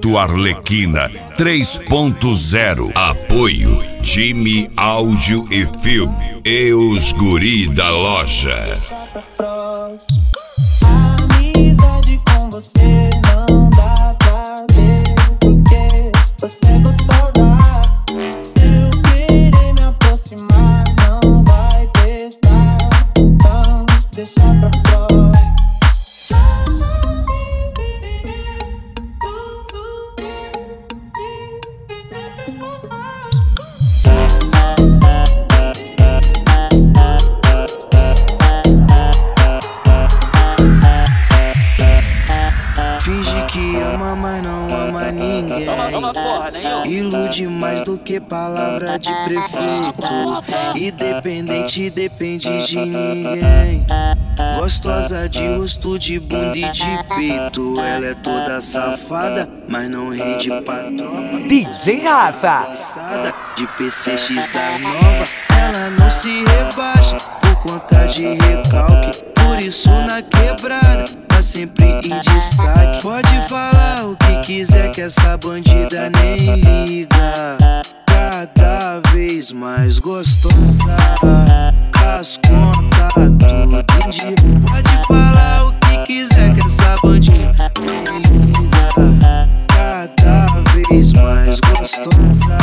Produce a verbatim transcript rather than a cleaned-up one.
Projeto Arlequina três ponto zero. Apoio Time Áudio e Filme e os guri da loja. Amizade com você não dá pra ter, porque você é gostosa. Se eu querer me aproximar não vai prestar, então deixa pra próxima. Finge que ama, mas não ama ninguém. Ilude mais do que palavra de prefeito. Independente, depende de ninguém. Gostosa de rosto, de bunda e de peito. Ela é toda safada, mas não rende pra tropa. D J Rafa De P C X da nova, ela não se rebaixa por conta de recalque. Por isso na quebrada tá sempre em destaque. Pode falar o que quiser que essa bandida nem liga. Cada vez mais gostosa, as contas tudo em dia. Pode falar o que quiser que essa bandida nem liga. Cada vez mais gostosa,